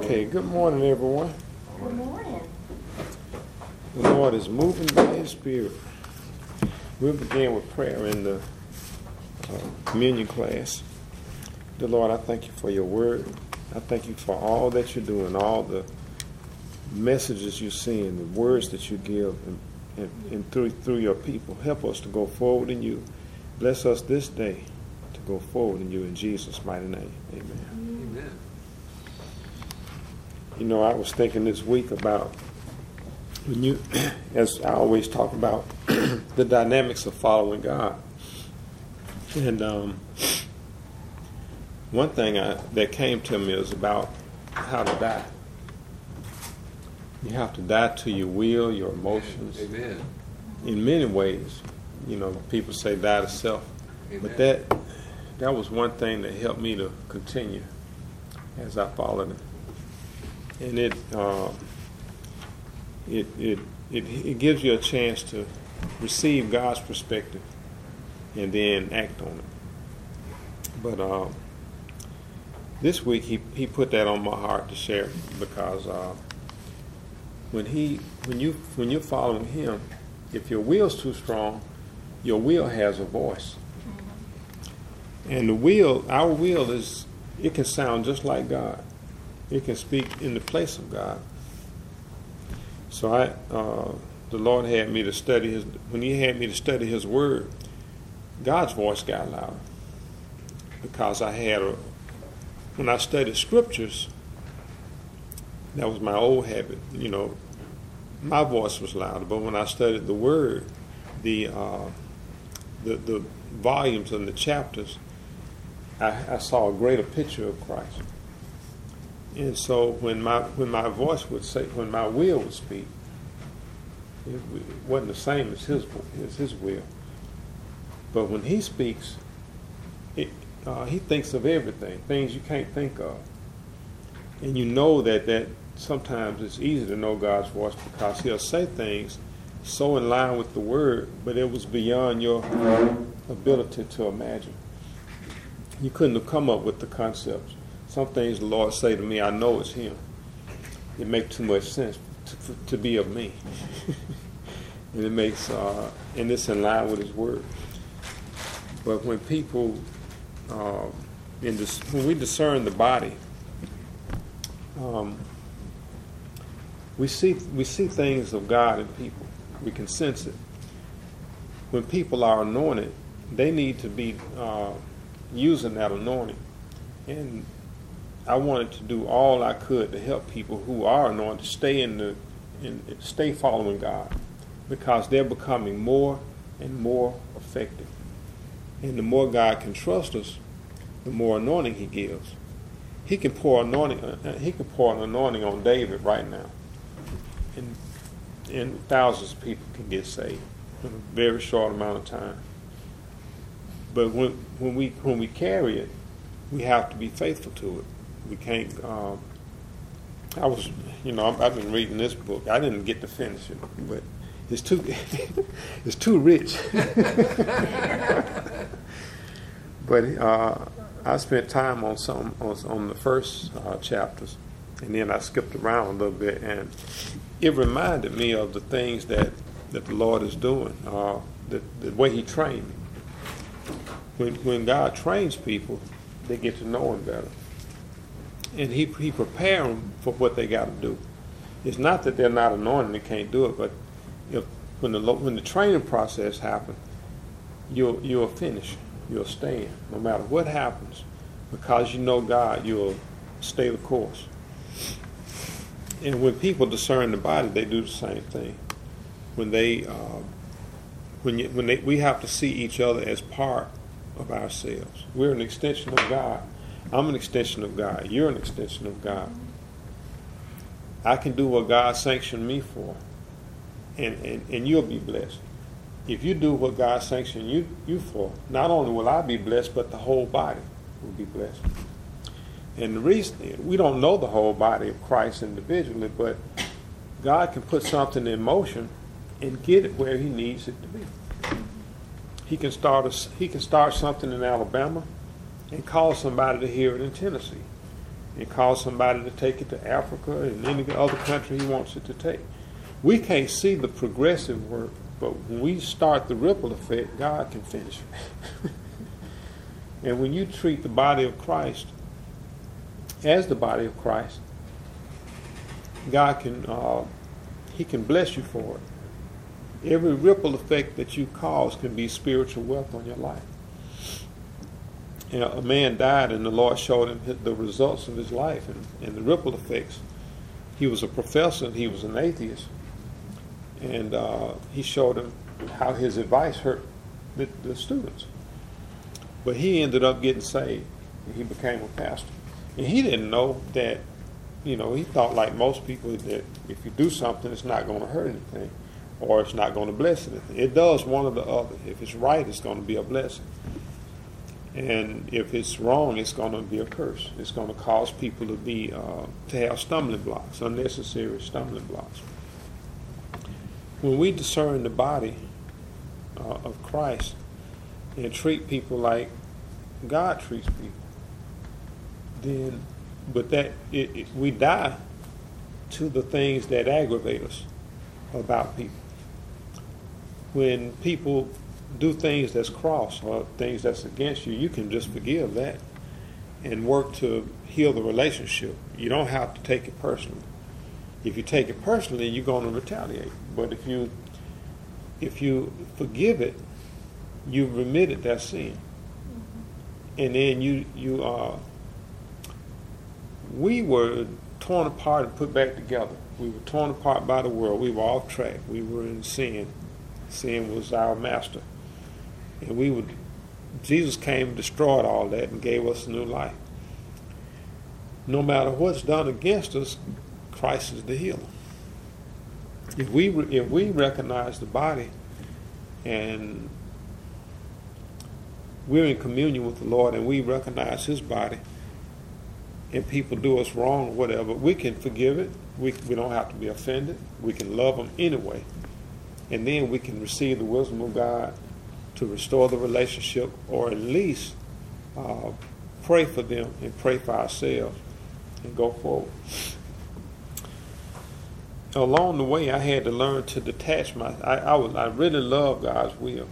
Okay, good morning, everyone. Good morning. The Lord is moving by His Spirit. We'll begin with prayer in the communion class. Dear Lord, I thank you for your word. I thank you for all that you're doing, all the messages you send, the words that you give, and through your people. Help us to go forward in you. Bless us this day to go forward in you in Jesus' mighty name. Amen. Amen. You know, I was thinking this week about when you, as I always talk about, the dynamics of following God. And one thing that came to me is about how to die. You have to die to your will, your emotions. Amen. In many ways, you know, people say die to self. Amen. But that was one thing that helped me to continue as I followed Him. And it gives you a chance to receive God's perspective and then act on it. But this week he put that on my heart to share, because when you're following Him, if your will's too strong, your will has a voice. And our will it can sound just like God. It can speak in the place of God. So the Lord had me to study when He had me to study His Word, God's voice got louder. Because when I studied scriptures, that was my old habit, you know, my voice was louder. But when I studied the Word, the volumes and the chapters, I saw a greater picture of Christ. And so when my voice would say, when my will would speak, it wasn't the same as his will. But when He speaks, He thinks of everything, things you can't think of. And you know that sometimes it's easy to know God's voice, because He'll say things so in line with the Word, but it was beyond your ability to imagine. You couldn't have come up with the concepts. Some things the Lord say to me, I know it's Him. It makes too much sense to be of me. And it makes, and it's in line with His Word. But when people, when we discern the body, we see things of God in people. We can sense it. When people are anointed, they need to be using that anointing. And I wanted to do all I could to help people who are anointed stay following God, because they're becoming more and more effective. And the more God can trust us, the more anointing He gives. He can pour anointing. He can pour an anointing on David right now, and thousands of people can get saved in a very short amount of time. But when we carry it, we have to be faithful to it. We can't. I've been reading this book. I didn't get to finish it, but it's too rich. But I spent time on the first chapters, and then I skipped around a little bit, and it reminded me of the things that the Lord is doing, the way He trained me. When God trains people, they get to know Him better. And He prepares them for what they got to do. It's not that they're not anointed and can't do it, but when the training process happens, you'll finish. You'll stand. No matter what happens, because you know God, you'll stay the course. And when people discern the body, they do the same thing. We have to see each other as part of ourselves. We're an extension of God. I'm an extension of God. You're an extension of God. I can do what God sanctioned me for, and you'll be blessed. If you do what God sanctioned you for, not only will I be blessed, but the whole body will be blessed. And the reason, we don't know the whole body of Christ individually, but God can put something in motion and get it where He needs it to be. He can start something in Alabama and call somebody to hear it in Tennessee. and cause somebody to take it to Africa and any other country he wants it to take. We can't see the progressive work, but when we start the ripple effect, God can finish it. And when you treat the body of Christ as the body of Christ, God can, He can bless you for it. Every ripple effect that you cause can be spiritual wealth on your life. You know, a man died and the Lord showed him the results of his life and the ripple effects. He was a professor and he was an atheist. And he showed him how his advice hurt the students. But he ended up getting saved and he became a pastor. And he didn't know that, you know, he thought like most people that if you do something, it's not going to hurt anything or it's not going to bless anything. It does one or the other. If it's right, it's going to be a blessing. And if it's wrong, it's going to be a curse. It's going to cause people to have stumbling blocks, unnecessary stumbling blocks. When we discern the body of Christ and treat people like God treats people, then, we die to the things that aggravate us about people. When people do things that's cross or things that's against you, you can just forgive that and work to heal the relationship. You don't have to take it personally. If you take it personally, you're going to retaliate. But if you forgive it, you've remitted that sin. And then we were torn apart and put back together. We were torn apart by the world. We were off track. We were in sin. Sin was our master. And Jesus came and destroyed all that and gave us a new life. No matter what's done against us, Christ is the healer. If we recognize the body and we're in communion with the Lord and we recognize His body and people do us wrong or whatever, we can forgive it. We don't have to be offended. We can love them anyway. And then we can receive the wisdom of God to restore the relationship, or at least pray for them and pray for ourselves and go forward. Along the way, I had to learn to detach I really love God's will,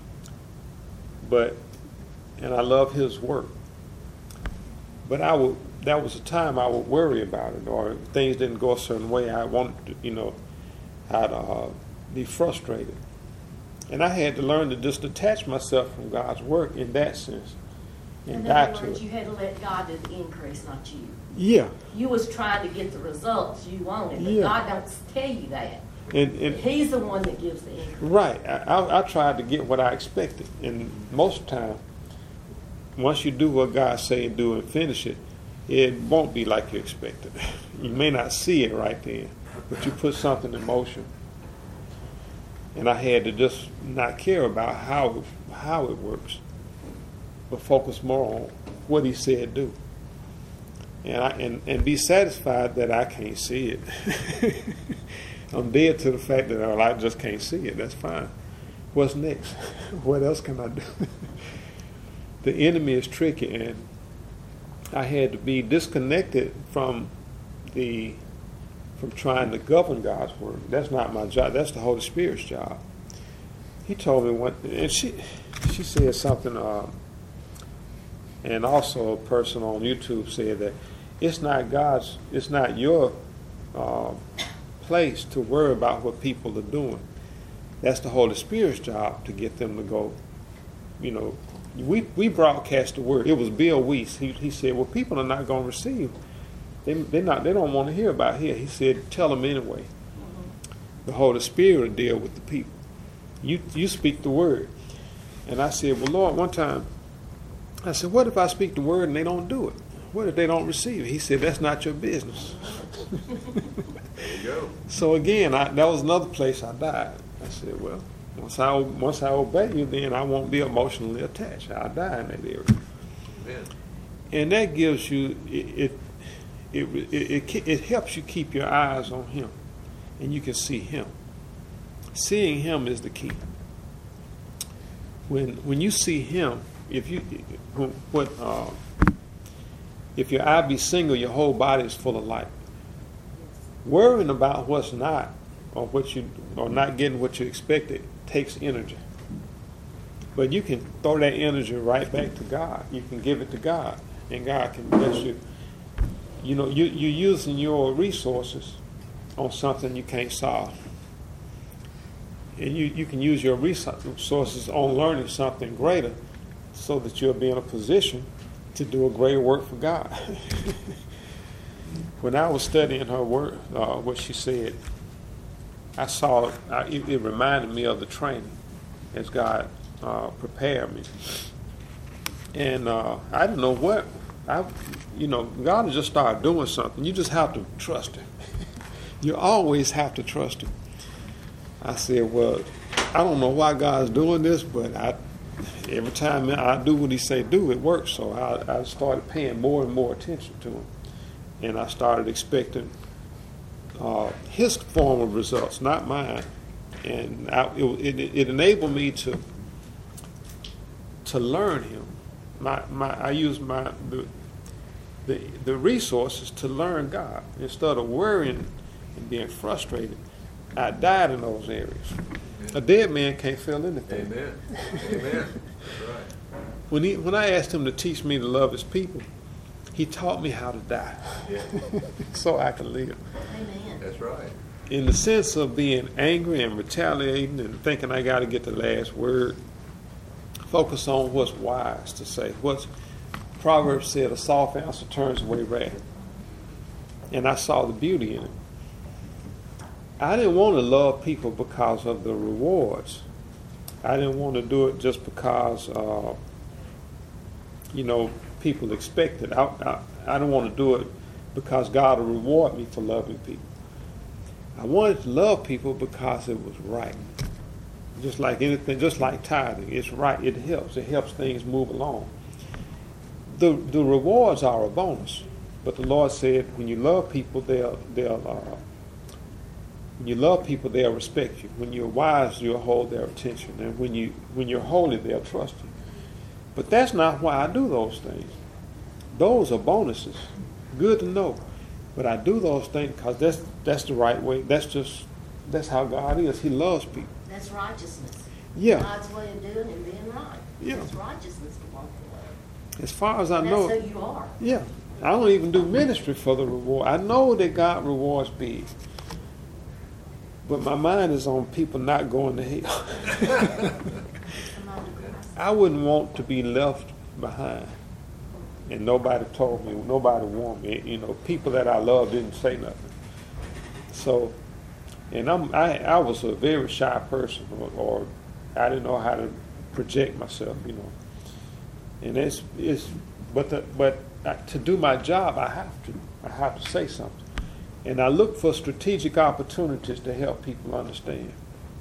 and I love His work. But that was a time I would worry about it, or if things didn't go a certain way, I wanted to, I'd be frustrated. And I had to learn to just detach myself from God's work in that sense. In other words, you had to let God do the increase, not you. Yeah. You was trying to get the results you wanted, but God don't tell you that. And He's the one that gives the increase. Right. I tried to get what I expected. And most of the time, once you do what God say and do and finish it, it won't be like you expected. You may not see it right then, but you put something in motion. And I had to just not care about how it works, but focus more on what He said do. And be satisfied that I can't see it. I'm dead to the fact that I just can't see it. That's fine. What's next? What else can I do? The enemy is tricky, and I had to be disconnected from trying to govern God's word. That's not my job. That's the Holy Spirit's job. He told me and she said something, and also a person on YouTube said that it's not your place to worry about what people are doing. That's the Holy Spirit's job to get them to go. We broadcast the word. It was Bill Weiss. He said, well, people are not going to receive. They don't want to hear about here. He said, tell them anyway. The Holy Spirit will deal with the people. You speak the word. And I said, well, Lord, one time, I said, what if I speak the word and they don't do it? What if they don't receive it? He said, that's not your business. There you go. So again, that was another place I died. I said, well, once I obey you, then I won't be emotionally attached. I'll die in that area. Amen. And that gives you, it helps you keep your eyes on Him, and you can see Him. Seeing Him is the key. When you see Him, if If your eye be single, your whole body is full of light. Worrying about what's not, or not getting what you expected, takes energy. But you can throw that energy right back to God. You can give it to God, and God can bless you. You know, you're using your resources on something you can't solve. And you can use your resources on learning something greater so that you'll be in a position to do a greater work for God. When I was studying her work, what she said, I saw it reminded me of the training as God prepared me. And I didn't know what, God will just start doing something. You just have to trust Him. You always have to trust Him. I said, well, I don't know why God's doing this, but every time I do what He say do, it works. So I started paying more and more attention to Him. And I started expecting His form of results, not mine. And it enabled me to learn Him. I used the resources to learn God. Instead of worrying and being frustrated, I died in those areas. Amen. A dead man can't feel anything. Amen. Amen. That's right. When I asked Him to teach me to love His people, He taught me how to die. Yeah. So I can live. Amen. That's right. In the sense of being angry and retaliating and thinking I got to get the last word, focus on what's wise to say. Proverbs said, a soft answer turns away wrath. And I saw the beauty in it. I didn't want to love people because of the rewards. I didn't want to do it just because, people expect it. I didn't want to do it because God will reward me for loving people. I wanted to love people because it was right. Just like anything, just like tithing, it's right. It helps. It helps things move along. The rewards are a bonus, but the Lord said, when you love people, they'll respect you. When you're wise, you'll hold their attention, and when you're holy, they'll trust you. But that's not why I do those things. Those are bonuses. Good to know. But I do those things because that's the right way. That's how God is. He loves people. That's righteousness. Yeah. God's way of doing and being right. Yeah. That's righteousness to walk in love. As far as I And know. that's who you are. Yeah. I don't even do ministry for the reward. I know that God rewards big. But my mind is on people not going to hell. I wouldn't want to be left behind. And nobody told me, nobody warned me. People that I love didn't say nothing. So, and I was a very shy person, or I didn't know how to project myself, And but to do my job, I have to say something. And I look for strategic opportunities to help people understand.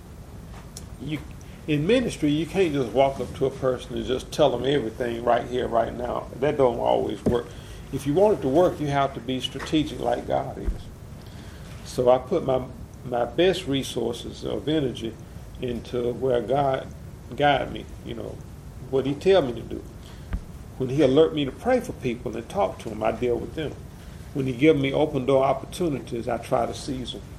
In ministry, you can't just walk up to a person and just tell them everything right here, right now. That don't always work. If you want it to work, you have to be strategic like God is. So I put my best resources of energy into where God guide me, what He tell me to do. When He alert me to pray for people and talk to them, I deal with them. When He give me open door opportunities, I try to seize them.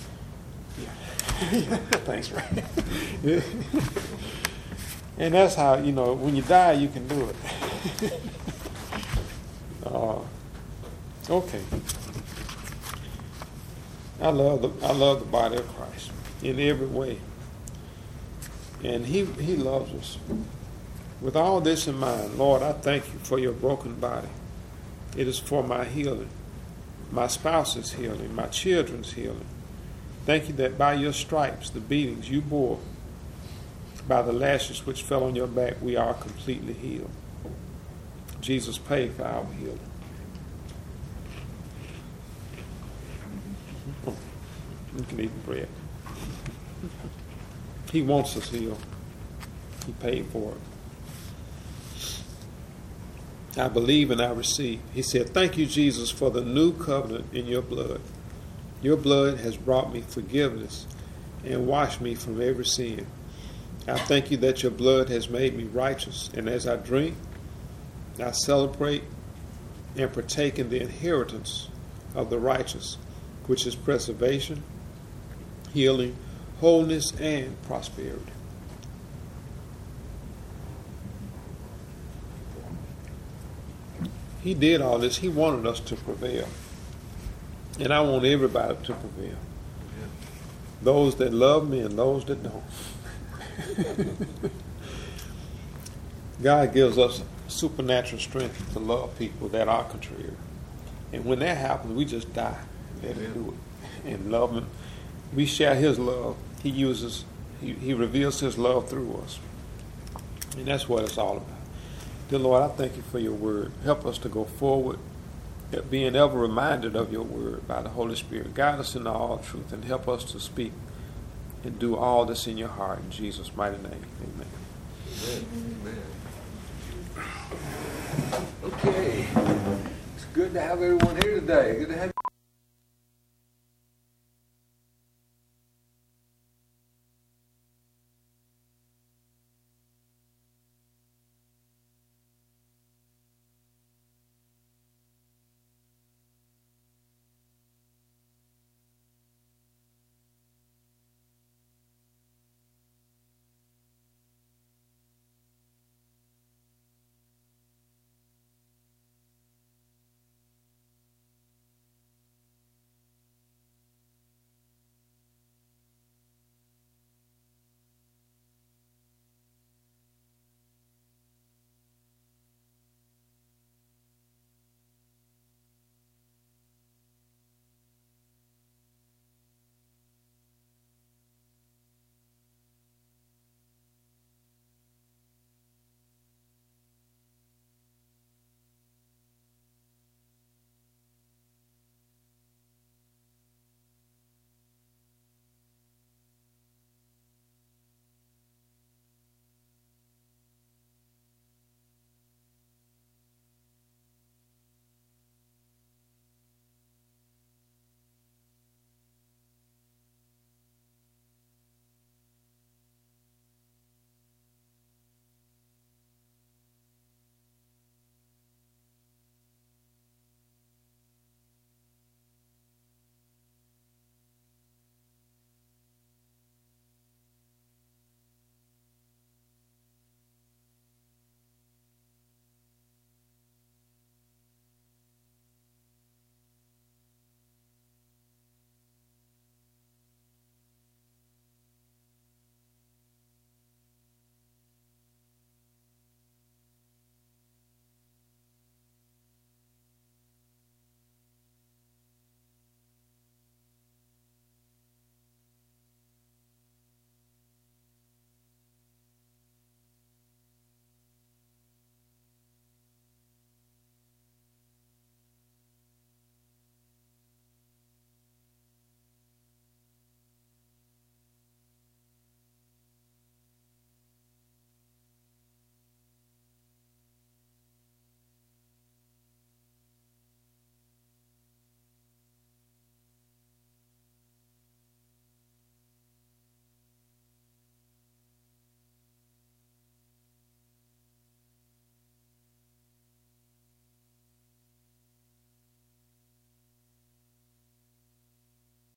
Yeah. Thanks, Ray. Yeah. And that's how, when you die, you can do it. Okay. I love the body of Christ in every way. And He loves us. With all this in mind, Lord, I thank You for Your broken body. It is for my healing, my spouse's healing, my children's healing. Thank You that by Your stripes, the beatings You bore, by the lashes which fell on Your back, we are completely healed. Jesus paid for our healing. You can eat the bread. He wants us healed. He paid for it. I believe and I receive. He said, thank You, Jesus, for the new covenant in Your blood. Your blood has brought me forgiveness and washed me from every sin. I thank You that Your blood has made me righteous. And as I drink, I celebrate and partaking the inheritance of the righteous, which is preservation, healing, wholeness, and prosperity. He did all this. He wanted us to prevail. And I want everybody to prevail. Yeah. Those that love me and those that don't. God gives us supernatural strength to love people that are contrary. And when that happens, we just die. Let him do it. And love him. We share his love. He reveals his love through us. And that's what it's all about. Dear Lord, I thank you for your word. Help us to go forward, being ever reminded of your word by the Holy Spirit. Guide us into all truth and help us to speak and do all that's in your heart. In Jesus' mighty name, amen. Amen. Amen. Okay. It's good to have everyone here today. Good to have you.